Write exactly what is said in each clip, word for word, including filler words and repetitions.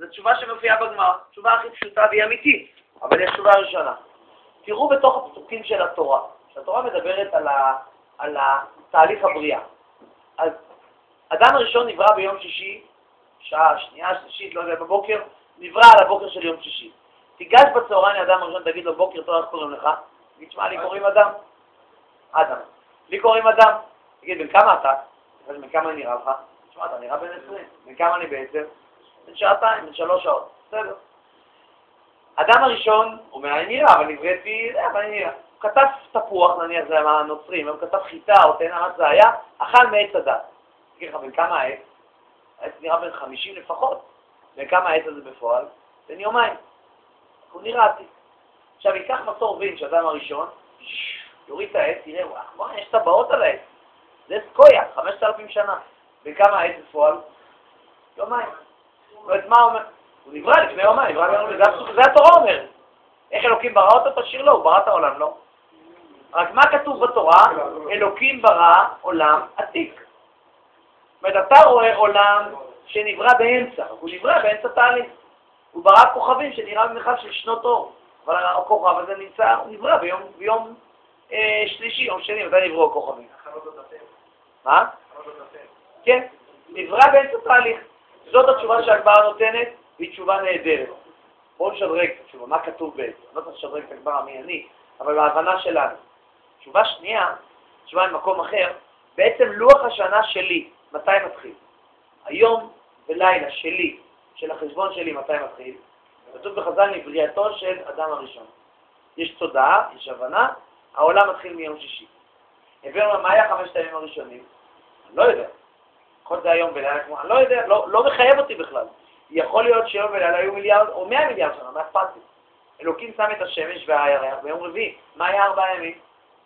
תשובה שמופיעה בגמרא, תשובה הכי פשוטה והיא אמיתית, אבל היא התשובה הראשונה. תראו בתוך הפסוקים של התורה, שהתורה מדברת על, ה, על תהליך הבריאה. אז אדם הראשון נברא ביום שישי, שעה שנייה, שלישית, לא יודע, בבוקר, נברא על הבוקר של יום שישי. תיגש בצהריים לאדם הראשון, תגיד לו, בוקר טוב, איך קוראים לך? תגיד, שמע, לי קוראים אדם. אדם. לי קוראים אדם. תגיד, בן כמה אתה? תגיד, בן כמה נראה לך? תשמע, אתה נראה בן עשרים. בן כמה אני בעצם? בן שעתיים, בן שלוש שעות. בסדר. אדם הראשון, הוא אומר, אני נראה, אבל נבראתי, זה, אבל אני נראה. הוא כתב תפוח, נניח, זה הנוצרים, הוא כתב חיטה או תאנה, מה זה היה, אכל מעץ הדת. תגיד לך, בן כמה העץ? העץ נראה בן חמישים לפחות. בן כמה העץ הזה בפועל? בן יומיים. הוא נראה עתיק. עכשיו, ייקח מסור וין שאדם הראשון, יוריד את העץ, תראה, וואו, יש טבעות על העץ. זה סקויה, חמשת אלפים שנה. בן כמה העץ בפועל? יומיים. זאת אומרת, מה אומר? הוא נברא לפני יומיים, זה התורה אומרת. איך אלוקים ברא אותו? תשאיר לו, הוא ברא את העולם, לא. רק מה כתוב בתורה? אלוקים ברא עולם עתיק. זאת אומרת, אתה רואה עולם שנברא באמצע, הוא נברא באמצע תהליך. הוא ברא כוכבים שנראה במרחב של שנות אור, אבל הכוכב הזה נמצא, הוא נברא ביום, ביום אה, שלישי או שני, מתי נבראו הכוכבים? מה? כן, נברא באמצע תהליך. זאת התשובה שהגמרא נותנת, והיא תשובה נהדרת. בואו נשדרג את התשובה, מה כתוב בעצם? לא צריך לשדרג את הגמרא מי אני, אבל בהבנה שלנו. תשובה שנייה, תשובה ממקום אחר, בעצם לוח השנה שלי, מתי מתחיל? היום ולילה שלי, של החשבון שלי, מתי מתחיל? כתוב בחז"ל מבריאתו של אדם הראשון. יש תודעה, יש הבנה, העולם מתחיל מיום שישי. הבאנו מה היה חמשת הימים הראשונים? אני לא יודע. כל זה היום ולילה כמו, אני לא יודע, לא, לא מחייב אותי בכלל. יכול להיות שיום ולילה היו מיליארד או מאה מיליארד שנה, מה אכפת לי? אלוקים שם את השמש והירח ביום רביעי. מה היה ארבעה ימים?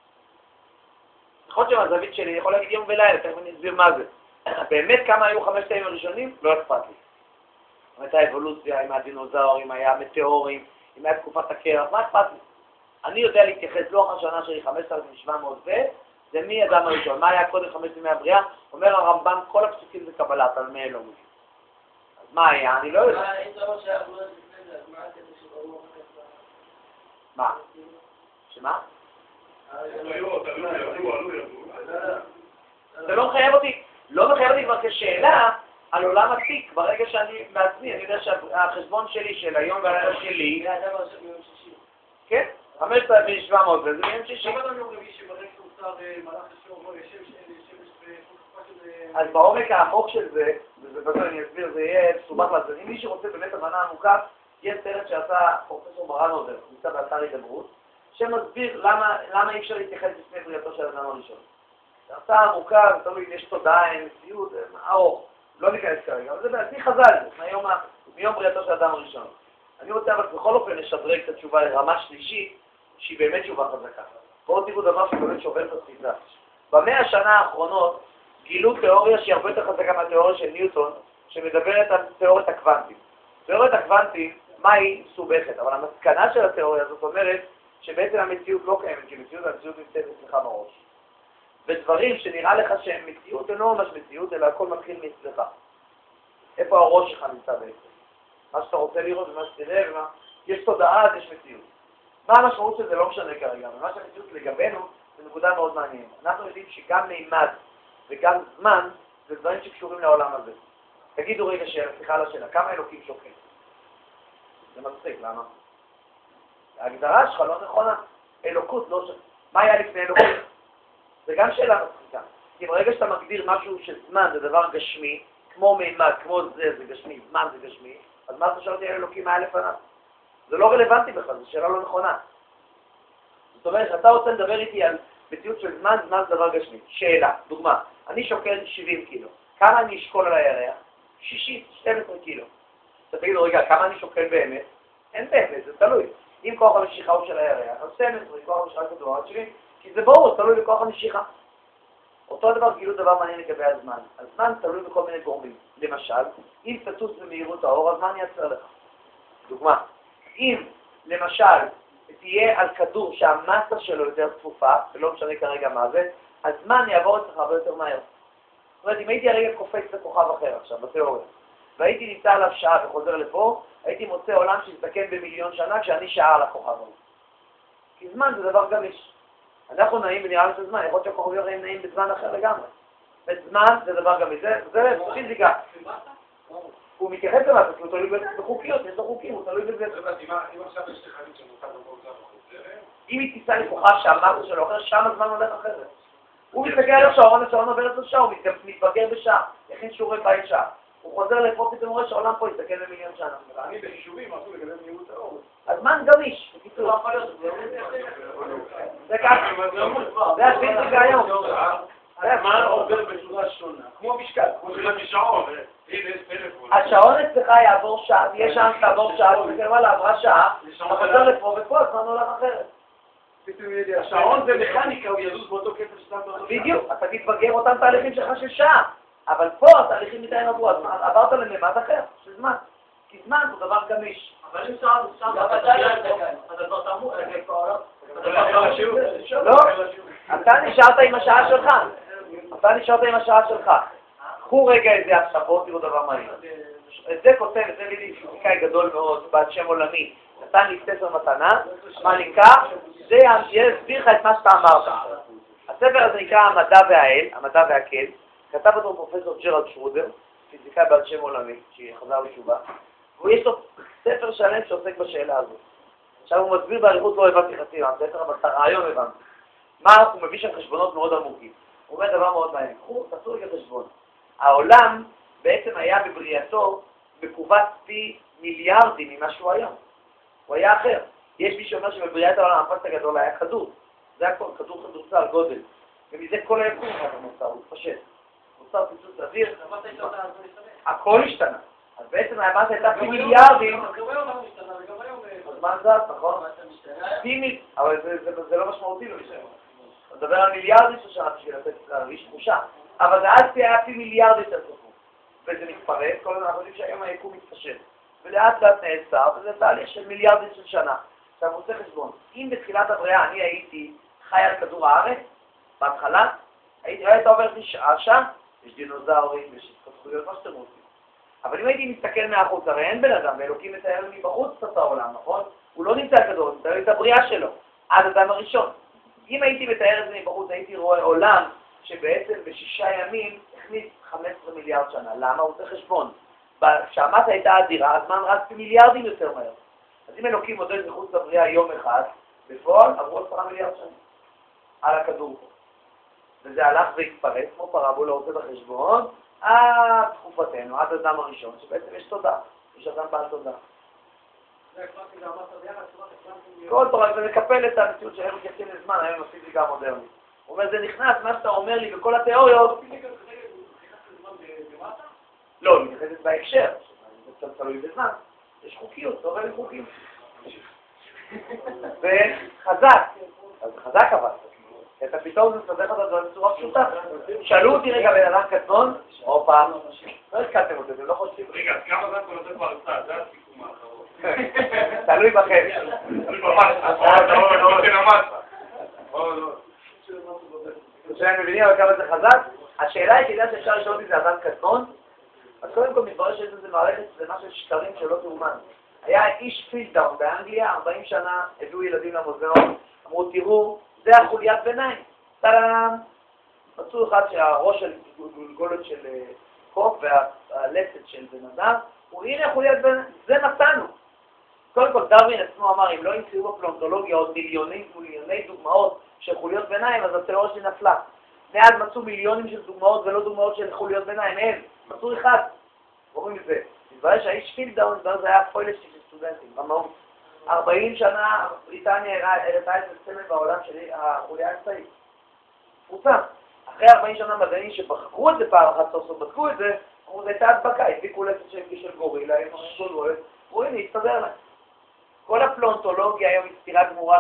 יכול להיות שמהזווית שלי, אני יכול להגיד יום ולילה, תכף אני אסביר מה זה. באמת כמה היו חמשת הימים הראשונים? לא אכפת לי. הייתה האבולוציה, עם הדינוזאורים, היה מטאורים, עם היה תקופת הקרח, מה אכפת לי? אני יודע להתייחס, לוח השנה שלי חמשת אלפים שבע מאות ו... זה מי אדם הראשון. מה היה קודם חמשת ימי הבריאה? אומר הרמב"ם, כל הפסוקים זה קבלה, אתה מי אלוהים. אז מה היה? אני לא יודע. מה? שמה? זה לא מחייב אותי, לא מחייב אותי כבר כשאלה על עולם עתיק. ברגע שאני בעצמי, אני יודע שהחשבון שלי של היום והלילה שלי, כן? חמשת אלפים שבע מאות וזה ביום שישי. אז בעומק העמוק של זה, וזה בגלל אני אסביר, זה יהיה סובך לזה. אם מי שרוצה באמת הבנה עמוקה, יש סרט שעשה פרופסור ברנובר, נמצא באתר הידברות, שמסביר למה, למה אי אפשר להתייחס לפני בריאתו של אדם הראשון. זה הרצאה עמוקה, ותלוי אם יש תודעה, אין מציאות, זה ארוך, לא ניכנס כרגע, אבל זה בעצמי חז"ל, מיום, מיום בריאתו של אדם הראשון. אני רוצה אבל בכל אופן לשדרג את התשובה לרמה שלישית, שהיא באמת תשובה חזקה. בואו תראו דבר שבאמת שובר את התפיסה. במאה השנה האחרונות גילו תיאוריה שהיא הרבה יותר חזקה מהתיאוריה של ניוטון, שמדברת על תיאוריית הקוונטים. תיאוריית הקוונטים, מה היא מסובכת? אבל המסקנה של התיאוריה הזאת אומרת שבעצם המציאות לא קיימת, כי מציאות המציאות נמצאת אצלך בראש. ודברים שנראה לך שהם מציאות, הם לא ממש מציאות, אלא הכל מתחיל מאצלך. איפה הראש שלך נמצא בעצם? מה שאתה רוצה לראות ומה שתראה, ומה... יש תודעה, אז יש מציאות. מה המשמעות של זה לא משנה כרגע, ומה שהמציאות לגבינו זה נקודה מאוד מעניינת. אנחנו יודעים שגם מימד וגם זמן זה דברים שקשורים לעולם הזה. תגידו רגע שאלה, סליחה על השאלה, כמה אלוקים שוקל? זה מצחיק, למה? ההגדרה שלך לא נכונה. אלוקות לא שוקל. מה היה לפני אלוקות? זה גם שאלה מצחיקה. כי ברגע שאתה מגדיר משהו שזמן זה דבר גשמי, כמו מימד, כמו זה, זה גשמי, זמן זה גשמי, אז מה אתה שואל אותי על אלוקים היה לפניו? זה לא רלוונטי בכלל, זו שאלה לא נכונה. זאת אומרת, אתה רוצה לדבר איתי על מציאות של זמן, זמן זה דבר גשמי. שאלה, דוגמה, אני שוקל שבעים קילו. כמה אני אשקול על הירח? שישים, שתים עשרה קילו. אתה תגיד לו, רגע, כמה אני שוקל באמת? אין באמת, זה תלוי. אם כוח המשיכה הוא של הירח, אז שתים עשרה, אם כוח המשיכה כדור שלי, כי זה ברור, תלוי בכוח המשיכה. אותו דבר גילו דבר מעניין לגבי הזמן. הזמן תלוי בכל מיני גורמים. למשל, אם תטוס במהירות האור, הזמן יעצר לך. דוגמה, אם למשל תהיה על כדור שהמסה שלו יותר צפופה, ולא משנה כרגע מה זה, הזמן יעבור אצלך הרבה יותר מהר. זאת אומרת, אם הייתי הרגע קופץ לכוכב אחר עכשיו, בתיאוריה, והייתי נמצא עליו שעה וחוזר לפה, הייתי מוצא עולם שיסתכם במיליון שנה כשאני שעה על הכוכב הזה. כי זמן זה דבר גמיש. אנחנו נעים ונראה לי זמן, יכול להיות שהכוכבים נעים נעים בזמן אחר לגמרי. וזמן זה דבר גמיש, זה פיזיקה. הוא מתייחס למה, כי הוא תלוי בחוקיות, יש לו חוקים, הוא תלוי בזה. אם עכשיו יש לך חלית שמותר בכל כך בחוזרת? אם היא תיסע לכוכב שהמסה שלו אחר, שם הזמן הולך אחרת. הוא מסתכל על השעון, השעון עובר את השעה, הוא מתבגר בשעה, יכין שיעורי בית שעה. הוא חוזר לפה, פתאום רואה שהעולם פה יסתכל במיליון שנה. אני בחישובים, עשו לגבי מהירות האור. הזמן גמיש, בקיצור. זה ככה, זה הפיזיקה היום. הזמן עובר בצורה שונה, כמו משקל, כמו שלמי שעון. השעון אצלך יעבור שעה, יש שם תעבור שעה, וואלה, עברה שעה, אתה חוזר לפה ופה הזמן הולך אחרת. השעון זה מכניקה, הוא יזוז באותו קצב שאתה באותו שעה. בדיוק, אתה תתבגר אותם תהליכים שלך של שעה, אבל פה התהליכים מדי עברו, אז עברת לממד אחר, של זמן, כי זמן הוא דבר גמיש. אבל אם שעה זה שעה, אתה כבר תמות, לא, אתה נשארת עם השעה שלך, אתה נשארת עם השעה שלך. קחו רגע איזה הקשבות, תראו דבר מעניין. את זה כותב, זה לידי פיזיקאי גדול מאוד, בעל שם עולמי, נתן לי ספר מתנה, מה נקרא? זה יסביר לך את מה שאתה אמרת. הספר הזה נקרא המדע והאל, המדע והקל, כתב אותו פרופסור ג'רלד שרודר, פיזיקאי בעל שם עולמי, שחזר בתשובה, ויש לו ספר שלם שעוסק בשאלה הזאת. עכשיו הוא מסביר באריכות, לא הבנתי חצי מהספר, אבל את הרעיון הבנתי. מה? הוא מביא שם חשבונות מאוד עמוקים. הוא אומר דבר מאוד מעניין. קחו, תעשו רגע חשבון. העולם בעצם היה בבריאתו מקובץ פי מיליארדים ממה שהוא היום. הוא היה אחר. יש מי שאומר שבבריאת העולם הפסט הגדול היה כדור. זה הכל, כדור כדורסל, גודל. ומזה כל היקום היה מוצר, הוא התפשט. מוצר פיצוץ אוויר. הכל השתנה. אז בעצם האמת הייתה פי מיליארדים. הזמן זז, נכון? אבל זה לא משמעותי לו משהו. אתה מדבר על מיליארדים של שנה בשביל לתת להרגיש תחושה. אבל זה אז היה פי מיליארד יותר צפוף. וזה מתפרץ, כל הזמן אנחנו יודעים שהיום היקום מתפשט. ולאט לאט נעצר, וזה תהליך של מיליארדים של שנה. עכשיו הוא עושה חשבון. אם בתחילת הבריאה אני הייתי חי על כדור הארץ, בהתחלה, הייתה עוברת לי שעה שם, יש דינוזאורים, יש התפתחויות, מה שאתם רוצים. אבל אם הייתי מסתכל מהחוץ, הרי אין בן אדם, ואלוקים מתאר לי בחוץ את העולם, נכון? הוא לא נמצא כדור, הוא מתאר לי את הבריאה שלו, עד הדם הראשון. אם הייתי מתאר את זה מבחוץ, הייתי רואה עולם שבעצם בשישה ימים הכניס חמישה עשר מיליארד שנה. למה? הוא צריך חשבון. כשהמסה הייתה אדירה, הזמן רץ במיליארדים יותר מהר. אז אם אלוקים מודד מחוץ לבריאה יום אחד, בפועל עברו עשרה מיליארד שנה על הכדור. וזה הלך והתפרץ, כמו פרבולה עושה בחשבון, עד תקופתנו, עד אדם הראשון, שבעצם יש תודה, יש אדם בעל תודה. כל תורה, זה מקפל את המציאות שאנחנו מתייחסים לזמן, היום בפיזיקה המודרנית. הוא אומר, זה נכנס, מה שאתה אומר לי בכל התיאוריות. לא, היא מתייחסת בהקשר, זה קצת תלוי בזמן. יש חוקיות, לא עובר לי חוקים. וחזק, אז חזק אבל. אתה פתאום מסתדך את הדברים בצורה פשוטה. שאלו אותי רגע בן אדם קטנון, או פעם, לא הסכמתם אותי, אתם לא חושבים. רגע, כמה זמן אתה נותן בהרצאה? זה הסיכום האחרון. תלוי בכם. תלוי במסה. לא, לא, נותן המסה. לא, לא. כשאני מבינים אבל כמה זה חזק, השאלה היחידה שאפשר לשאול אותי זה אדם קטנון, אז קודם כל מתברר שיש איזה מערכת שלמה של שקרים שלא תאומן. היה איש פילדאון באנגליה, ארבעים שנה, הביאו ילדים למוזיאון, אמרו תראו, זה החוליית ביניים. טלאם! מצאו אחד שהראש של גולגולת של קוף והלסת של בן אדם, הוא הנה החוליית ביניים, זה מצאנו. קודם כל דרווין עצמו אמר, אם לא ימצאו בפלונטולוגיה עוד מיליוני מיליוני דוגמאות של חוליות ביניים, אז התיאוריה שלי נפלה. מאז מצאו מיליונים של דוגמאות ולא דוגמאות של חוליות ביניים, אין, מצאו אחד. קוראים לזה, מתברר שהאיש פילדאון, זה היה פוילש של סטודנטים, במהות. ארבעים שנה בריטניה הראתה את הסמל בעולם שלי, החוליה האמצעית. פורסם. אחרי ארבעים שנה מדענים שבחקרו את זה פעם אחת סוף סוף, בדקו את זה, אמרו, זה הייתה הדבקה, הדביקו לסת של גורילה, הם גולגולת, רואים, יסתדר להם. כל הפלונטולוגיה היום היא סתירה גמורה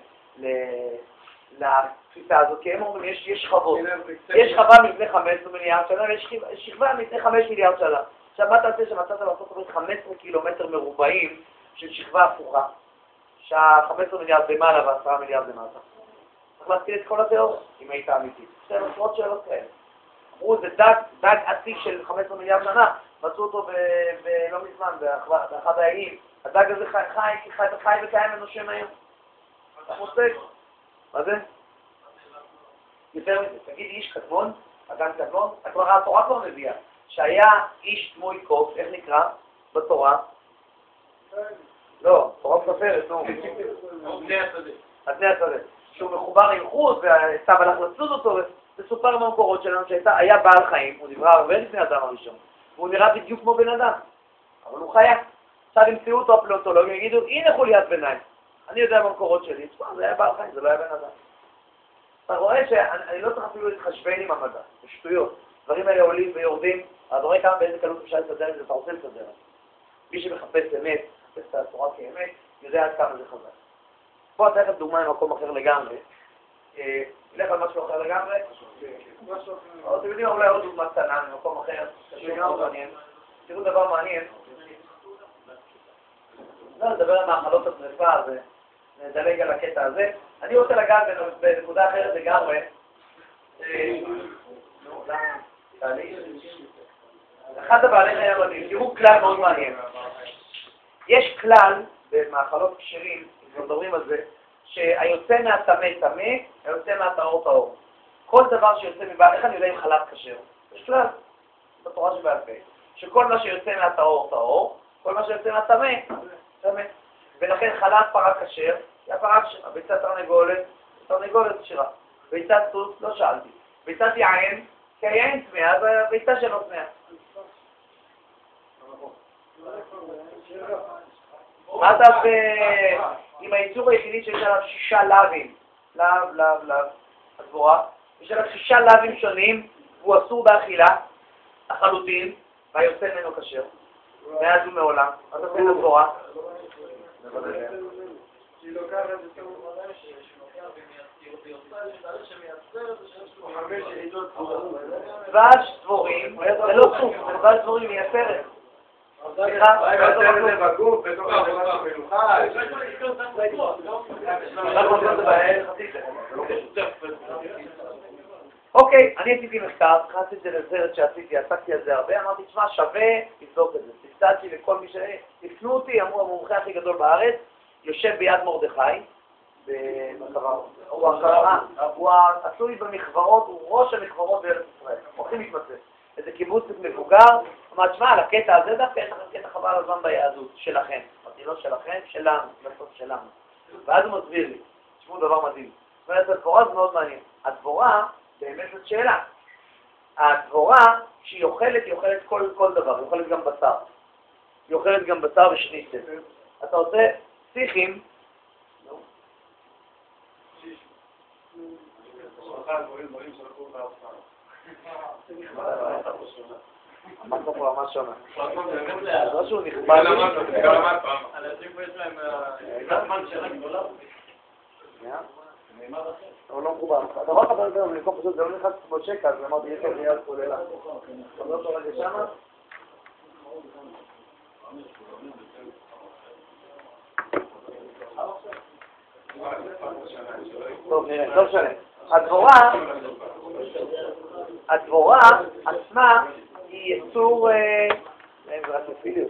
לתפיסה הזאת, כי הם אומרים, יש שכבות. יש שכבה מלפני חמישה עשר מיליארד שנה, ויש שכבה מלפני חמישה מיליארד שנה. עכשיו, מה תעשה שמצאת בארצות הברית חמישה עשר קילומטר מרובעים של שכבה הפוכה, שה-חמישה עשר מיליארד במעלה ו-עשרה מיליארד למטה. צריך להזכיר את כל התיאוריות, אם הייתה אמיתית. יש להם עשרות שאלות כאלה. אמרו, זה דג, דג עתיק של חמישה עשר מיליארד שנה, מצאו אותו לא מזמן, באחד האיים. הדג הזה חי, חי, חי, חי וקיים ונושם היום. אתה מוצא? מה זה? יותר מזה, תגיד איש קדמון, אדם קדמון, התורה כבר מביאה, שהיה איש דמוי קוף, איך נקרא? בתורה? לא, תורה מספרת, נו. בני השדה. בני השדה. שהוא מחובר עם חוט, והסתיו הלך לצוד אותו, וסופר במקורות שלנו שהיה בעל חיים, הוא נברא הרבה לפני האדם הראשון, והוא נראה בדיוק כמו בן אדם, אבל הוא חיה. עכשיו ימצאו אותו הפלאונטולוגים, יגידו, הנה חוליית ביניים. אני יודע במקורות שלי, זה היה בעל חיים, זה לא היה בן אדם. אתה רואה שאני לא צריך אפילו להתחשבן עם המדע, זה שטויות. דברים האלה עולים ויורדים, אתה רואה כמה באיזה קלות אפשר לסדר את זה, אתה רוצה לסדר. מי שמחפש אמת, מחפש את התורה כאמת, יודע עד כמה זה חזק. פה אתה תכף דוגמה ממקום אחר לגמרי. נלך על משהו אחר לגמרי. אתם יודעים, אולי עוד דוגמה קטנה ממקום אחר, שגם מעניין. תראו דבר מעניין. לא, נדבר על מאכלות השרפה, ונדלג על הקטע הזה. אני רוצה לגעת בנקודה אחרת לגמרי. אחד הבעלי חיים המדהים, תראו כלל מאוד מעניין. יש כלל במאכלות כשרים, אנחנו מדברים על זה, שהיוצא מהטמא טמא, היוצא מהטהור טהור. כל דבר שיוצא מבעל, איך אני יודע אם חלב כשר? יש כלל, בתורה שבעל פה, שכל מה שיוצא מהטהור טהור, כל מה שיוצא מהטמא טמא. ולכן חלב פרה כשר, היא הפרה כשרה, ביצת תרנגולת, תרנגולת כשרה. ביצת סוס, לא שאלתי. ביצת יין, כי היין טמא, אז הביצה שלו טמאה. מה אתה עם הייצור היחידי שיש עליו שישה לבים, לב, לב, לב, הדבורה, יש עליו שישה לבים שונים, והוא אסור באכילה, החלוטין, והיוצא ממנו כשר, מאז ומעולם. מה אתה עושה לדבורה? דבש דבורים, זה לא סוף, זה דבש דבורים מייסרת. סליחה, אוקיי, אני עשיתי מחקר, חצי את זה לסרט שעשיתי, עסקתי על זה הרבה, אמרתי, תשמע, שווה לבדוק את זה. תפצעתי לכל מי ש... תפנו אותי, אמרו, המומחה הכי גדול בארץ, יושב ביד מרדכי, הוא עשוי במחברות, הוא ראש המחברות בארץ ישראל, הוא הכי מתמצא. איזה קיבוץ מבוגר, אמרת, שמע, על הקטע הזה דווקא יש לכם קטע חבל הזמן ביהדות, שלכם. אמרתי, לא שלכם, שלנו, בסוף שלנו. ואז הוא מסביר לי, תשמעו דבר מדהים. זאת אומרת, הדבורה זה מאוד מעניין. הדבורה, באמת זאת שאלה. הדבורה, כשהיא אוכלת, היא אוכלת כל, כל דבר, היא אוכלת גם בשר. היא אוכלת גם בשר ושניצל. אתה עושה שיחים, אמרת פה ממש שונה. לא שהוא נכבד. על הטריפו יש להם זמן שאלה גדולה. אבל לא מחובר. אתה רואה חבר יותר, במקום פשוט זה לא נכנס כמו שקע, אז אמרתי, יש לי יד כוללה. חבר אותו רגע שמה? טוב, נראה, לא משנה. הדבורה, הדבורה עצמה היא יצור, אין זה רק לפיליות.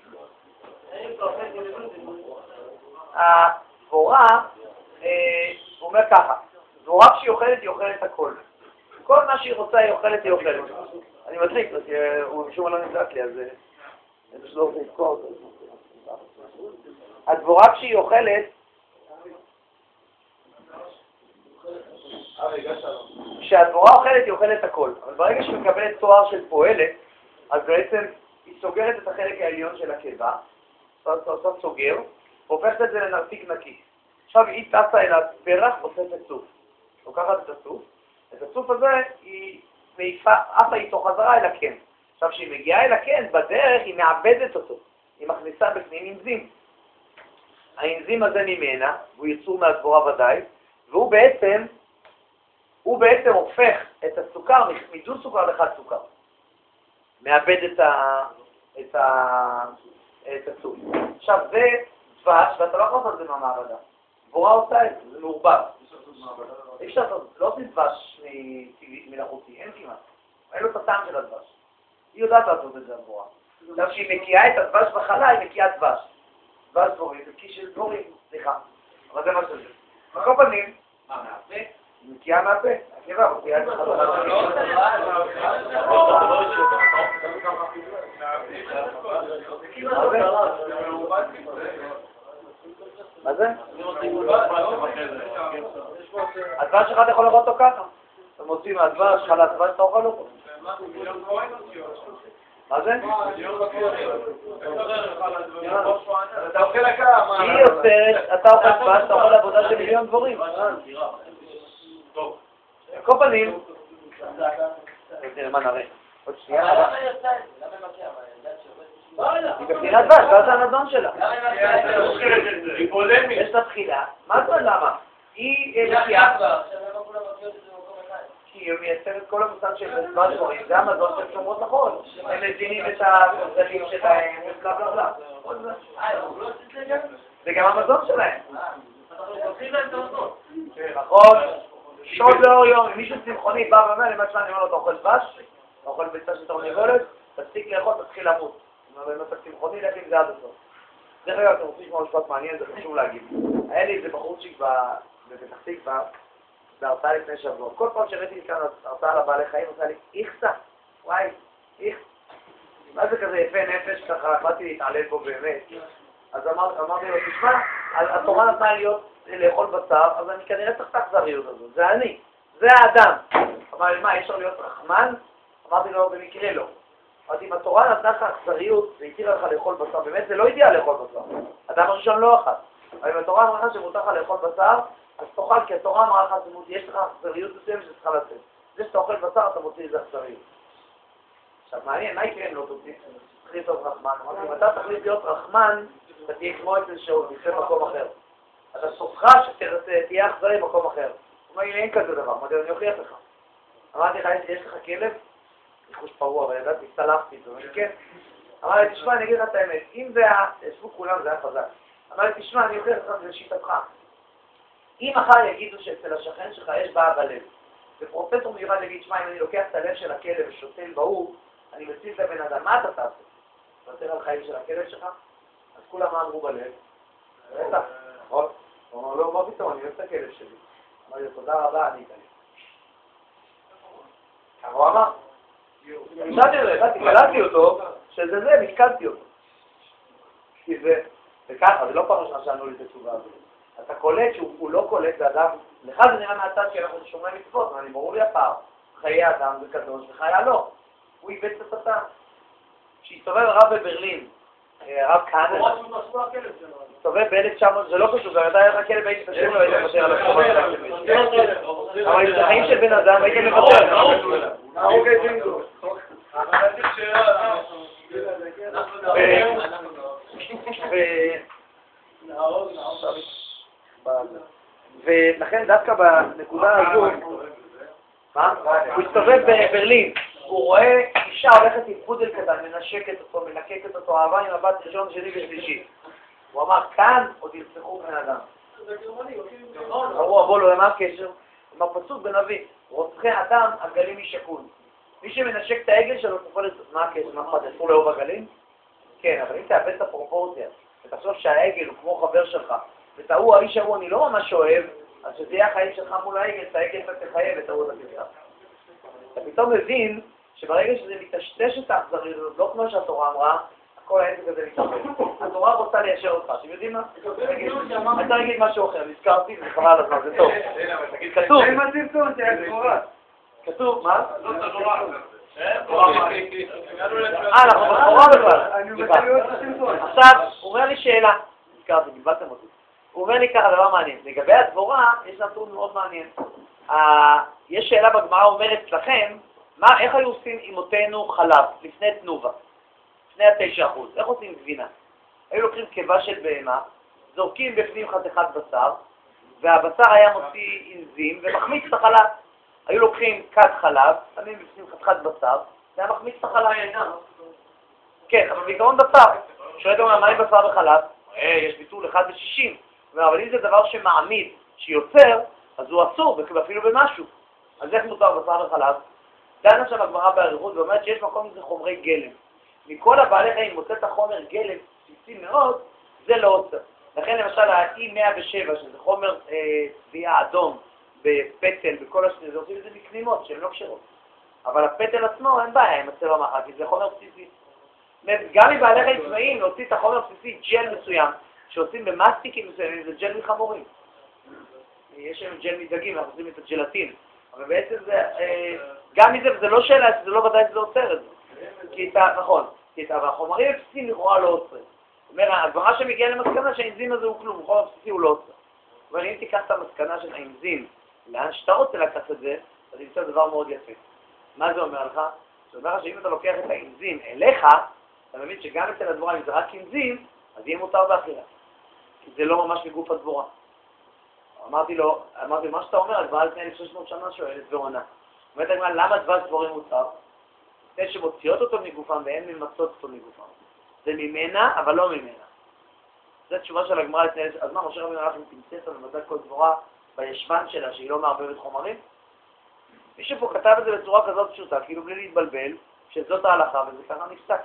הדבורה, הוא אומר ככה, דבורה כשהיא אוכלת, היא אוכלת הכל. כל מה שהיא רוצה היא אוכלת, היא אוכלת. אני מדליק, הוא משום מה לא נדלק לי, אז אני פשוט לא רוצה לתקוע אותו. הדבורה כשהיא אוכלת, כשהדבורה אוכלת, היא אוכלת הכל. אבל ברגע שהיא מקבלת תואר של פועלת, אז בעצם היא סוגרת את החלק העליון של הקיבה, עושה סוגר, והופכת את זה לנרתיק נקי. עכשיו היא טסה אל הפרח, אוספת סוף. לוקחת את הסוף, את הסוף הזה היא מעיפה, עפה איתו חזרה אל הקן. עכשיו כשהיא מגיעה אל הקן, בדרך היא מאבדת אותו. היא מכניסה בפנים אנזים. האנזים הזה ממנה, והוא יצור מהדבורה ודאי, והוא בעצם, הוא בעצם הופך את הסוכר, מדו סוכר לחד סוכר. מאבד את ה... את ה... את הסוף. עכשיו זה דבש, ואתה לא יכול לעשות את זה מהמעבדה. דבורה עושה את זה, זה מעורבב. אי אפשר לעשות, לא עושים דבש מלאכותי, אין כמעט. אין לו את הטעם של הדבש. היא יודעת לעשות את זה הדבורה. עכשיו שהיא מקיאה את הדבש בחלה, היא מקיאה דבש. דבש דבורים, זה קי של דבורים, סליחה. אבל זה מה שזה. בכל פנים, מה, מהפה? היא מקיאה מהפה. הקיבה, מקיאה את החלה. מה זה? הדבש שלך אתה יכול לראות אותו ככה. אתה מוציא מהדבש, חלה דבש, אתה אוכל אותו. מה זה? אתה אוכל לקה, מה? היא יוצרת, אתה אוכל דבש, אתה אוכל עבודה של מיליון דבורים. בכל פנים, תראה מה נראה. עוד שנייה. למה היא עושה את זה? למה היא מגיעה? היא בבחינת דבש, ואז זה הנדון שלה. היא פולמית. יש לה תחילה. מה זה למה? היא מקיאה. כי היא מייצרת כל המושג של דבש דבורים, זה המזון של שומרות לחול. הם מבינים את הגדלים שלהם, ובלה בלה בלה. זה גם המזון שלהם. נכון. שעות לאור יום, אם מישהו צמחוני בא ואומר, למה שאני אומר לו, אתה אוכל דבש? אתה אוכל ביצה של תרנגולת? תפסיק לאכול, תתחיל למות. אם אתה צמחוני, לך עם זה עד הסוף. דרך אגב, אתם רוצים לשמוע משפט מעניין, זה חשוב להגיד. היה לי איזה בחורצ'יק בפתח תקווה, בהרצאה לפני שבוע. כל פעם שראיתי כאן הרצאה לבעלי חיים, עושה לי, איכסה, וואי, איכס. מה זה כזה יפה נפש, ככה באתי להתעלל בו באמת. אז אמרתי לו, תשמע, התורה נתנה להיות לאכול בשר, אז אני כנראה צריך את האכזריות הזאת, זה אני, זה האדם. אמר לי, מה, יש לו להיות רחמן? אמרתי לו, במקרה לא. אמרתי, אם התורה נתנה לך אכזריות, זה התירה לך לאכול בשר, באמת זה לא אידיאל לאכול בשר. אדם הראשון לא אכל. אבל אם התורה אמרה לך שמותר לך לאכול בשר, אז תאכל, כי התורה אמרה לך, יש לך אכזריות מסוימת שצריכה לצאת. זה שאתה אוכל בשר, אתה מוציא איזה אכזריות. עכשיו, מעניין, מה יקרה אם לא תוציא? תחליט להיות רחמן. אמרתי, אם אתה תחליט להיות רחמן, אתה תהיה כמו אצל שאול, תצא במקום אחר. אתה סופך שתהיה אכזרי במקום אחר. הוא אומר לי, אין כזה דבר. אמרתי, אני אוכיח לך. אמרתי לך, יש לך כלב? ניחוש פרוע, אבל ידעתי, סלחתי את זה. אמרתי, כן. אמרתי, תשמע, אני אגיד לך את האמת. אם זה היה, ישבו כולם, זה היה חזק. אמרתי, תשמע, אני אוכיח לך, זה שיטתך. אם מחר יגידו שאצל השכן שלך יש בעיה בלב, ופרופסור מיוחד יגיד, תשמע, אם אני לוקח את הלב של הכלב ושותל באור, אני מציל את הבן אדם, מה אתה תעשה? תוותר על חיים של הכלב שלך? אז כולם אמרו בלב, בטח, נכון? הוא אמר, לא, מה פתאום, אני אוהב את הכלב שלי. אמר לי, תודה רבה, אני איתה. ככה הוא אמר. קלטתי אותו, שזה זה, משקלתי אותו. כי זה, וככה, זה לא פעם ראשונה שענו לי את התשובה הזאת. אתה קולט שהוא לא קולט, זה אדם, לך זה נראה מהצד כי אנחנו שומרי מצוות, אבל אני ברור לי הפער. חיי אדם זה קדוש וחיה לא. הוא איבד את השטן. כשהסתובב הרב בברלין, הרב כהנר, הסתובב ב-אלף תשע מאות, זה לא חשוב, גם אתה היה לך כלב הייתי תשאיר לו, הייתי מוותר על השמות של מישהו. אבל אם זה חיים של בן אדם, הייתי מוותר. ולכן דווקא בנקודה הזו, הוא הסתובב בברלין, הוא רואה אישה הולכת עם פודל קטן, מנשקת אותו, מנקקת אותו, אהבה עם הבת ראשון, שני ושלישי. הוא אמר, כאן עוד ירצחו בני אדם. אמרו, בוא, לא, מה הקשר? עם הפסוק בנביא, רוצחי אדם, הגלים יישקון. מי שמנשק את העגל שלו, תוכל לצאת, מה הקשר? מה אכפת, אסור לאהוב הגלים? כן, אבל אם תאבד את הפרופורציה, ותחשוב שהעגל הוא כמו חבר שלך, ותראו, האיש ההוא אני לא ממש אוהב, אז שזה יהיה החיים שלך מול העגל, את העגל אתה תחייב, ותראו את התפסה. אתה פתאום מבין שברגע שזה מתשתש את האכזריות, לא כמו שהתורה אמרה, הכל העסק הזה מתאבד. התורה רוצה ליישר אותך, אתם יודעים מה? אתה אגיד משהו אחר, נזכרתי, זה חבל על הזמן, זה טוב. כתוב. אין מה תרצות, זה היה תורה. כתוב, מה? לא, זה תורה. אה, אנחנו בתורה בכלל. עכשיו, הוא אומר לי שאלה, נזכרתי, קיבלתם אותי. הוא אומר לי ככה, דבר מעניין. לגבי הדבורה, יש נתון מאוד מעניין. יש שאלה בגמרא אומרת לכם, איך היו עושים אמותינו חלב לפני תנובה, לפני התשע אחוז? איך עושים גבינה? היו לוקחים קיבה של בהמה, זורקים בפנים חתיכת בשר, והבשר היה מוציא אנזים ומחמיץ את החלב. היו לוקחים כד חלב, שמים בפנים חתיכת בשר, זה היה מחמיץ את החלב. כן, אבל בעיקרון בשר. שואלת אומר, מה עם בשר וחלב? יש ביטול אחד בשישים. אבל אם זה דבר שמעמיד, שיוצר, אז הוא אסור, אפילו במשהו. אז איך מותר בשר וחלב? דנה שם הגמרא באריכות ואומרת שיש מקום לזה חומרי גלם. מכל הבעלי חיים מוצא את החומר גלם בסיסי מאוד, זה לא עוצר. לכן למשל ה-אי מאה ושבע, שזה חומר צביעה אה, אדום בפטל, בכל השני, זה עושים את זה מקנימות שהן לא קשרות. אבל הפטל עצמו אין בעיה עם הצבע מאכל, כי זה חומר בסיסי. גם מבעלי חיים צבאיים להוציא את החומר הבסיסי, ג'ל מסוים, שעושים במסטיקים מסוימים, זה ג'ל מחמורים. יש שם ג'ל מדגים, אנחנו עושים את הג'לטין. אבל בעצם זה, גם מזה, וזה לא שאלה, זה לא ודאי שזה עוצר את זה. כי את ה... נכון, כי את החומרים הבסיסיים לכאורה לא עוצרים. זאת אומרת, הדברה שמגיעה למסקנה שהאנזים הזה הוא כלום, החומר הבסיסי הוא לא עוצר. אבל אם תיקח את המסקנה של האנזים, לאן שאתה רוצה לקחת את זה, אז ימצא דבר מאוד יפה. מה זה אומר לך? זה אומר לך שאם אתה לוקח את האנזים אליך, אתה מבין שגם אצל הדבורה, אם זה רק אנזים, אז יהיה מותר באכילה. כי זה לא ממש מגוף הדבורה. אמרתי לו, אמרתי, מה שאתה אומר, הדברה לפני אלף ושש מאות שנה שואלת ועונה. אומרת הגמרא, למה דבש דבורים מותר? לפני שמוציאות אותו מגופם ואין ממצות אותו מגופם. זה ממנה, אבל לא ממנה. זו תשובה של הגמרא לפני אלף... אז מה, משה רבינו הלך עם פינצטה ומדד כל דבורה בישבן שלה, שהיא לא מערבבת חומרים? מישהו פה כתב את זה בצורה כזאת פשוטה, כאילו בלי להתבלבל, שזאת ההלכה וזה ככה נפסק.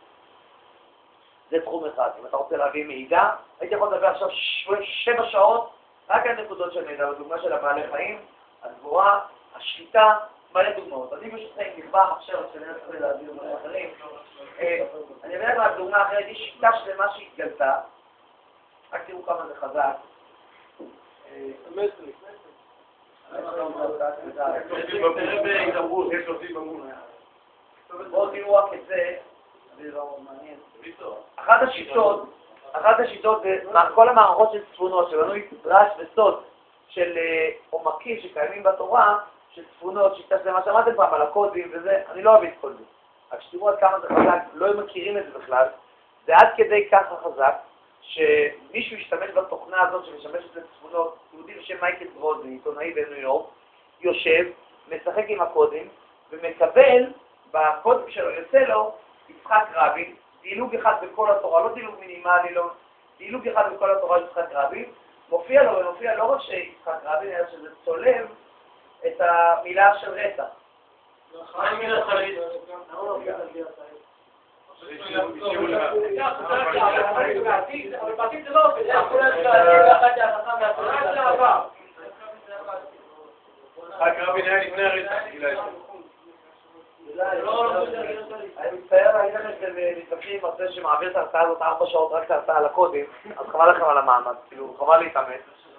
זה תחום אחד. אם אתה רוצה להביא מידע, הייתי יכול לדבר עכשיו שבע שעות רק על נקודות של מידע, בדוגמה של הבעלי חיים, הדבורה, השיטה, מלא דוגמאות. אני פשוט חיים נקבע מחשב שאני לא צריך להביא דוגמאות אחרים. אני אביא לך דוגמה אחרת, היא שיטה שלמה שהתגלתה, רק תראו כמה זה חזק. בואו תראו רק את זה, זה לא מעניין. אחת השיטות, אחת השיטות, כל המערכות של צפונות, שבנוי רעש וסוד של עומקים שקיימים בתורה, של צפונות, שיטה שלמה, שמעתם פעם על הקודים וזה, אני לא אוהב את כל זה. רק שתראו עד כמה זה חזק, לא מכירים את זה בכלל, זה עד כדי ככה חזק, שמישהו ישתמש בתוכנה הזאת שמשמשת לצפונות, יהודי בשם מייקל ברודני, עיתונאי בניו יורק, יושב, משחק עם הקודים, ומקבל בקודים שלו, יוצא לו, יצחק רבין, דילוג אחד בכל התורה, לא דילוג מינימלי, לא, דילוג אחד בכל התורה של יצחק רבין, מופיע לו ומופיע לא רק שיצחק רבין, אלא שזה צולב את המילה של רצח. מה המילה חלית? אבל בעתיד זה לא עובד, זה יכול להיות ככה שהחכם מהתורה זה עבר. יצחק רבין היה לפני הרצח, גילה את זה. אני מצטער להגיד לכם שאתם מתווכחים עם זה שמעביר את ההרצאה הזאת ארבע שעות רק את ההרצאה על הקודים, אז חבל לכם על המעמד, כאילו, חבל להתאמץ.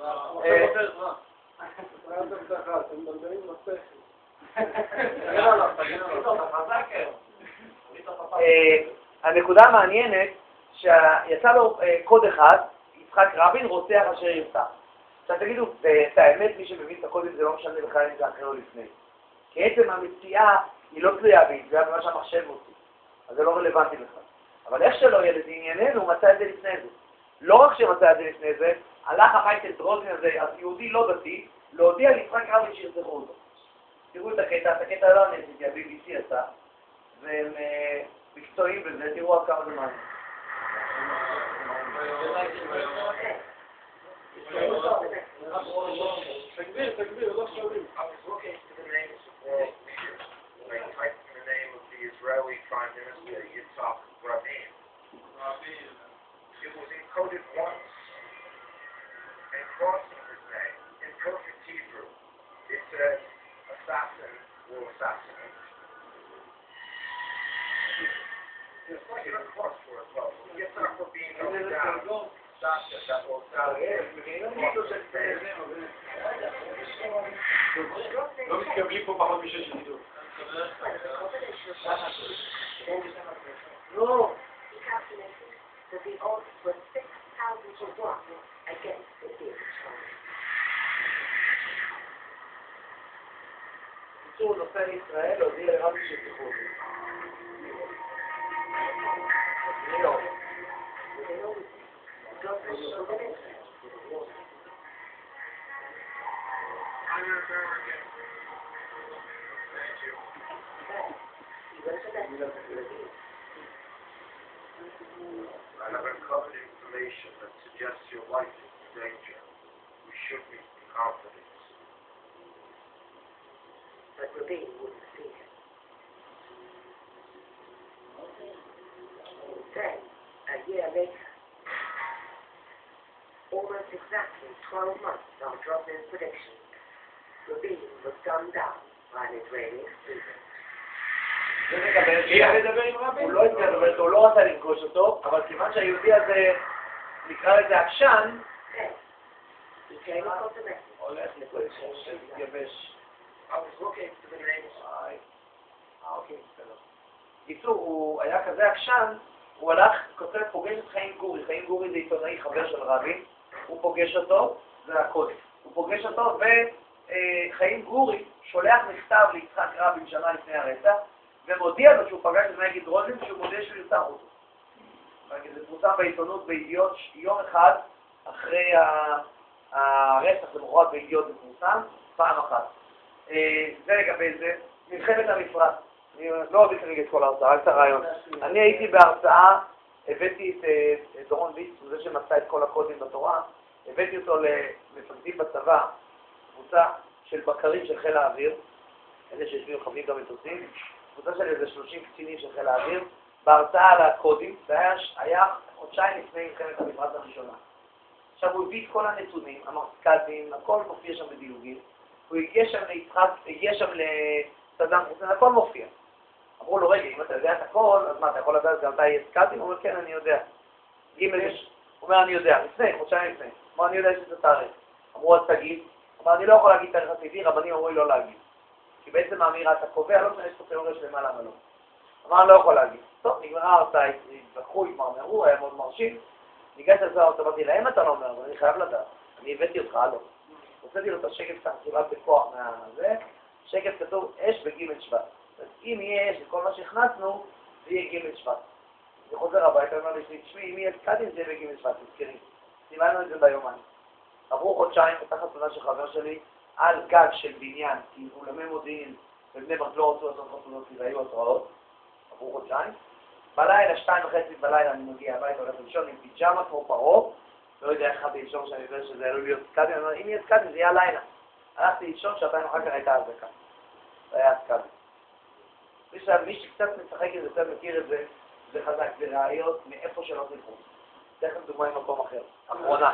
הנקודה המעניינת שיצא לו קוד אחד, יצחק רבין רוצח אשר ירצח. עכשיו תגידו, את האמת, מי שמבין את הקודים זה לא משנה בכלל אם זה אחרי או לפני. כי עצם המציאה היא לא תלויה בי, זה היה במה שהמחשב מוציא. אז זה לא רלוונטי בכלל. אבל איך שלא יהיה לזה ענייננו, הוא מצא את זה לפני זה. לא רק שמצא את זה לפני זה, הלך המייקל דרוזן הזה, אז יהודי לא דתי, להודיע ליצחק רבין שירצחו אותו. תראו את הקטע, את הקטע לא עניינתי, ה-בי בי סי עשה, והם מקצועיים בזה, תראו עד כמה זה מעניין. תגביר, תגביר, לא שומעים. Israeli Prime Minister Yitzhak Rabin. It was encoded once and crossing his name in perfect Hebrew. It says, assassin will assassinate. It's like a cross for as well. Yitzhak Rabin goes down. Assassin that will assassinate. לא מתקבלים פה פחות משש ידידות. No. He calculated that the odds were six thousand to one against the theory. קיצור נושא לישראל, הודיע לרבי שתיכון. ליאור. I have uncovered information that suggests your life is in danger. We should be confident. But Rabin wouldn't see him. Then, a year later, almost exactly twelve months after Rodman's prediction, Rabin was gunned down by an Israeli explosion. זה מקבל, הוא לא התגבר, הוא לא רצה לנגוש אותו, אבל כיוון שהיהודי הזה, נקרא לזה עקשן, He came across a message. הולך לכל יבש. I was looking for the names. אה, אוקיי, בסדר. קיצור, הוא היה כזה עקשן, הוא הלך, כותב, פוגש את חיים גורי. חיים גורי זה עיתונאי חבר של רבין, הוא פוגש אותו, זה הקוד. הוא פוגש אותו, וחיים גורי שולח מכתב ליצחק רבין שנה לפני הרצח, ומודיע לו שהוא פגש את נגיד רוזין, שהוא מודיע שהוא ירצח אותו. זה פורסם בעיתונות בידיעות יום אחד אחרי הרצח, למחרת בידיעות זה פורסם, פעם אחת. זה לגבי זה, מלחמת המפרץ. אני לא אוהב כרגע את כל ההרצאה, רק את הרעיון. אני הייתי בהרצאה, הבאתי את דורון ויץ, זה שמצא את כל הקודים בתורה, הבאתי אותו למפקדים בצבא, קבוצה של בקרים של חיל האוויר, אלה שישבים חווים גם מטוסים, קבוצה של איזה שלושים קצינים של חיל האוויר, בהרצאה על הקודים, זה היה, היה חודשיים לפני מלחמת המפרץ הראשונה. עכשיו הוא הביא את כל הנתונים, המפקדים, הכל מופיע שם בדיוגים, הוא הגיע שם ליצחק, הגיע שם לסדאם חוסיין, הכל מופיע. אמרו לו, רגע, אם אתה יודע את הכל, אז מה, אתה יכול לדעת גם אתה הסקטים? הוא אומר, כן, אני יודע. ג' הוא אומר, אני יודע, לפני, חודשיים לפני. הוא אומר, אני יודע שזה תאריך. אמרו, אז תגיד. הוא אומר, אני לא יכול להגיד תאריך הטבעי, רבנים אמרו לי לא להגיד. כי בעצם האמירה, אתה קובע, לא משנה, יש פה תיאוריה שלמה למה לא. אמר, אני לא יכול להגיד. טוב, נגמרה ההרצאה, התווכחו, התמרמרו, היה מאוד מרשים. ניגש לזה ההרצאה, אמרתי, להם אתה לא אומר, אבל אני חייב לדעת. אני הבאתי אותך, הלו. הוצאתי לו את השקף ככה, קיבלת בכוח מהזה, שקף כתוב אש בג' שבט. אז אם יהיה אש וכל מה שהכנסנו, זה יהיה ג' שבט. זה חוזר הביתה, אומר לי, תשמעי, אם יהיה סקאדים זה יהיה בג' שבט, תזכרי. סימנו את זה ביומיים. עברו חודשיים, פתח חתונה של חבר שלי, על גג של בניין, כי אולמי מודיעין ובני ברק לא רצו לעשות חתונות, כי זה היו התראות. עברו חודשיים. בלילה, שתיים וחצי בלילה, אני מגיע הביתה, הולך לישון עם פיג'מה כמו פרו, לא יודע איך חייתי לישון שאני יודע שזה עלול להיות סקאדים, אני אומר, אם יהיה סקאדים זה יהיה הלילה. הלכתי לישון, שעתיים אחר כך הייתה הזקה. זה היה סקאדים. מי שקצת משחק את זה, קצת מכיר את זה, זה חזק, זה ראיות מאיפה שלא סיפרו. תכף דוגמה עם מקום אחר. אחרונה.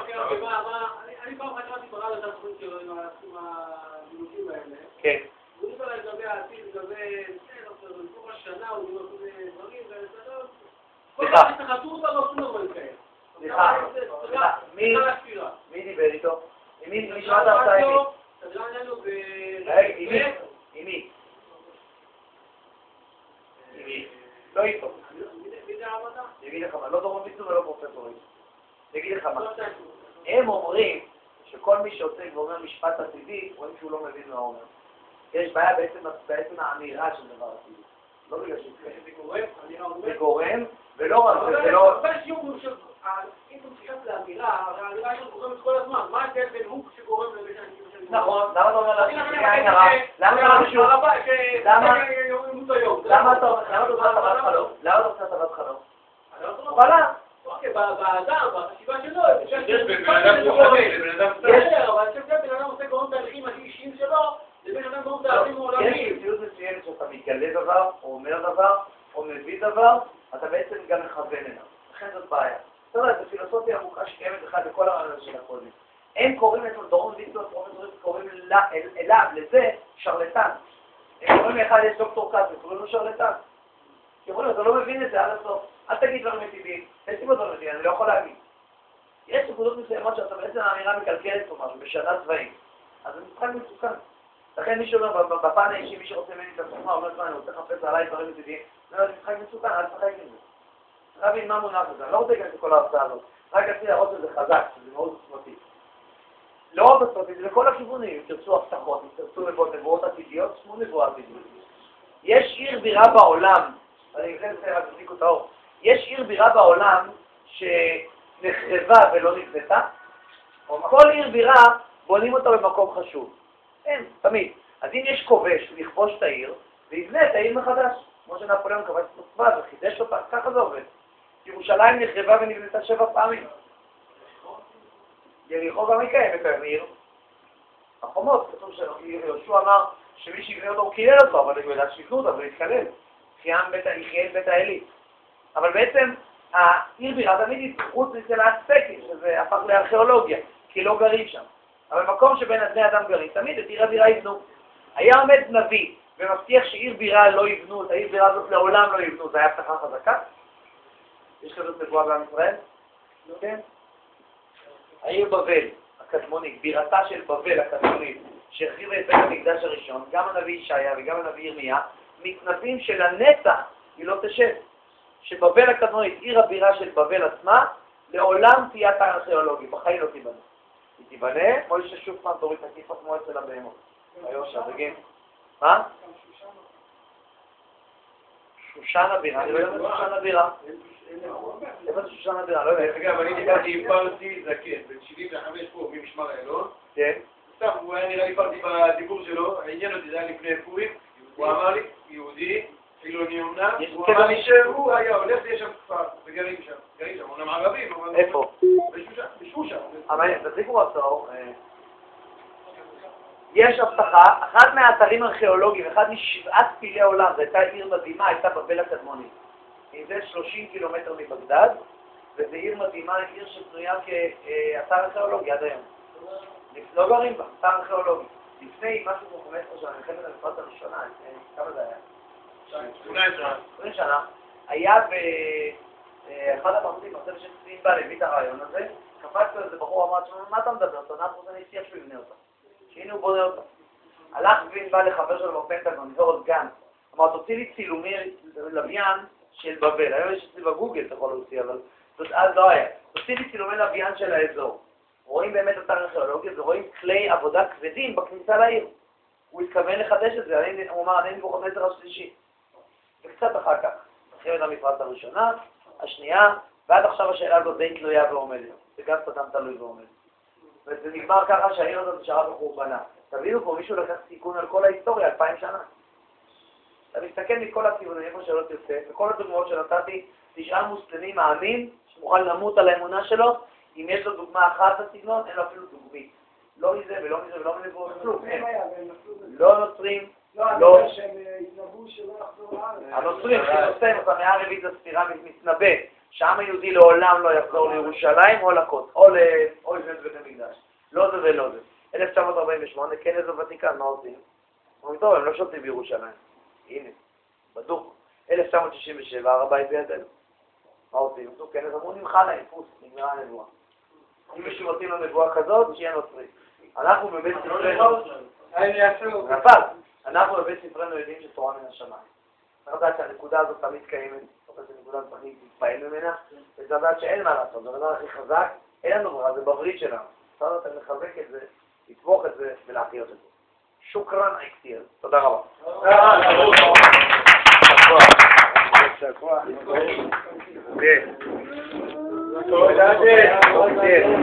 אני פעם אחת ראיתי ברע לדעת חוץ שלו עם הדימושים האלה. כן. הוא דיבר לגבי העתיד, לגבי כל השנה, הוא דיבר כל דברים, ולסדות. כל פעם שתחתו אותה לא שום דבר כאלה. סליחה, סליחה, מי דיבר איתו? עם מי נשמע את ההרצאה עם מי? סדרן לנו ב... עם מי? עם מי? עם מי? לא איתו. מי זה העבודה? אני אגיד לך מה, לא דורון ביצור ולא פרופסורים. אני אגיד לך מה. הם אומרים שכל מי שעוסק ואומר משפט עתידי, רואים שהוא לא מבין מה הוא אומר. יש בעיה בעצם האמירה של דבר עתידי. לא בגלל שזה זה גורם, ולא רק זה, זה לא... אבל שיעור של... אם הוא מתייחס לאמירה, האמירה היא גורמת כל הזמן. מה ההבדל בין הוא שגורם לבין שאני... נכון, למה אתה אומר לך שזה עין הרע? למה אתה אומר שהוא... למה אתה עושה טבת חלום? למה אתה עושה טבת חלום? וואלה. אוקיי, באדם, בחשיבה שלו, יש בן אדם רוחני, לבן אדם בסדר, אבל אני חושב שבן אדם עושה גורם תהליכים האישיים שלו, לבן אדם גורם תהליכים יש עולמיים. מציאות מסוימת שאתה מתגלה דבר, או אומר דבר, או מביא דבר, אתה בעצם גם מכוון אליו. לכן זאת בעיה. זאת אומרת, זו פילוסופיה עמוקה שקיימת בכלל בכל הרעיון של הקודים. הם קוראים את דורון ויצור, פרופסורים קוראים אליו, לזה, שרלטן. הם קוראים לאחד יש דוקטור קאט, קוראים לו שרלטן. כי אומרים, אתה לא מבין את זה עד הסוף. אל תגיד דברים מטבעיים. תשים דברים מטבעיים, אני לא יכול להגיד. יש נקודות מסוימות שאתה בעצם האמירה מקלקלת או משהו, בשנה צבאית. אז זה משחק מסוכן. לכן מי שאומר, בפן האישי, מי שרוצה ממני את התחומה, אומר, אני רוצה לחפש עליי דברים מטבעיים. זה משחק מסוכן, אל תשחק עם זה. צריך להבין מה מונח בזה. אני לא רוצה להיכנס לכל ההרצאה הזאת. רק רציתי להראות שזה חזק, שזה מאוד עוצמתי. לא רק עוצמתי, זה לכל הכיוונים. אם תרצו הבטחות, אם תרצו נבואות עתידיות, שמו נבואה עתידיות. יש עיר בירה בעולם, אני אכן רק תפסיקו את האור. יש עיר בירה בעולם שנחרבה ולא נבנתה. כל עיר בירה בונים אותה במקום חשוב. אין, תמיד. אז אם יש כובש לכבוש את העיר, ויבנה את העיר מחדש. כמו שנפוליאון כבש את מוסקבה וחידש אותה, ככה זה עובד. ירושלים נחרבה ונבנתה שבע פעמים. יריחו גם היא קיימת היום עיר. החומות, כתוב שיהושע אמר שמי שיבנה אותו הוא קילל אותו, אבל הוא ידע שיבנו אותו ולהתקלל. חיים בית האלי. אבל בעצם העיר בירה תמיד היא חוץ אצל האספקטים, שזה הפך לארכיאולוגיה, כי לא גרים שם. אבל מקום שבין בני אדם גרים, תמיד את עיר הבירה יבנו. היה עומד נביא ומבטיח שעיר בירה לא יבנו, את העיר בירה הזאת לעולם לא יבנו, זה היה הבטחה חזקה? יש כזאת נבואה בעם ישראל? כן? העיר בבל הקדמונית, בירתה של בבל הקדמונית, שהחריבה את בית המקדש הראשון, גם הנביא ישעיה וגם הנביא ירמיה, מתנבאים שלנצח היא לא תשב. שבבל הקדמונית, עיר הבירה של בבל עצמה, לעולם תהיה אתר ארכיאולוגי, בחיים לא תיבנה. היא תיבנה, מוישה שוב פעם תוריד את הכיפה כמו אצל הבהמות. היושר, בגין. מה? שושן הבירה, אני לא יודע מה שושן הבירה. איפה זה שושן הבירה? לא יודע. אגב, אני דיברתי עם פרסי זקן, בן שבעים וחמש פה ממשמר איילון. כן. סתם, הוא היה נראה לי פרסי בדיבור שלו, העניין אותי, זה היה לפני פורים, הוא אמר לי, יהודי, חילוני אומנם, הוא אמר לי שהוא היה הולך ויש שם כפר, וגרים שם, גרים שם, אומנם ערבים, אבל... איפה? בשושן. אבל תחזיקו עצור. יש הבטחה, אחד מהאתרים הארכיאולוגיים, אחד משבעת פילי העולם, זו הייתה עיר מדהימה, הייתה בבל הקדמונית. היא זה שלושים קילומטר מבגדד, וזו עיר מדהימה, עיר שבנויה כאתר ארכיאולוגי עד היום. לא גרים בה, אתר ארכיאולוגי. לפני משהו כמו חמש עשרה שנה, מלחמת המפרץ הראשונה, כמה זה היה? עשרים שנה. היה באחד הפרטים, אני חושב שצריכים בה להביא את הרעיון הזה, קפץ לו איזה בחור, אמר, מה אתה מדבר? אנחנו רוצים להצליח שהוא יבנה אותה. שהנה הוא בונה אותה. הלך וין בא לחבר שלו בפנטגון, נזור את גן. אמר, תוציא לי צילומי לוויין של בבל. היום יש אצלי בגוגל, אתה יכול להוציא, אבל אז לא היה. תוציא לי צילומי לוויין של האזור. רואים באמת אתר ארכיאולוגיה ורואים כלי עבודה כבדים בכניסה לעיר. הוא התכוון לחדש את זה, הוא אמר, אני נבוכות עשר השלישי. וקצת אחר כך, מלחמת המפרץ הראשונה, השנייה, ועד עכשיו השאלה הזאת די תלויה ועומדת. וגם סתם תלוי ועומד. וזה נגמר ככה שהעיר הזאת נשארה בחורבנה. תבינו פה, מישהו לקח סיכון על כל ההיסטוריה, אלפיים שנה. אתה מסתכל מכל הכיוונים, איפה שלא תרצה, וכל הדוגמאות שנתתי, תשאל מוסלמי מאמין, שמוכן למות על האמונה שלו, אם יש לו דוגמה אחת בסגנון, אין לו אפילו דוגמית. לא מזה ולא מזה ולא מזה ולא כלום, אין. לא נוצרים, לא... הנוצרים שנושאים אותה מאה רביעית לספירה מתנבא, שהעם היהודי לעולם לא יחזור לירושלים או לקוט, או לבנות בית המקדש. לא זה ולא זה. אלף תשע מאות ארבעים ושמונה, כנס בוותיקן, מה עושים? אומרים, טוב, הם לא שותים בירושלים. הנה, בדוק. אלף תשע מאות שישים ושבע, הר הבית בידינו. מה עושים? עשו כנס, אמרו, נמחה להם, פוס, נגמרה הנבואה. אם מישהו מתאים לנבואה כזאת, שיהיה נוצרי. אנחנו בבית ספרנו... נפל. אנחנו בבית ספרנו יודעים שתורה מן השמיים. צריך לדעת שהנקודה הזאת תמיד קיימת, זאת נקודה צריך להתפעל ממנה, וצריך לדעת שאין מה לעשות, זה הדבר הכי חזק, אין לנו ברירה, זה בברית שלנו. צריך לדעת לחזק את זה, לתמוך את זה ולהחיות את זה. שוקרן עקתיר. תודה רבה. תודה רבה.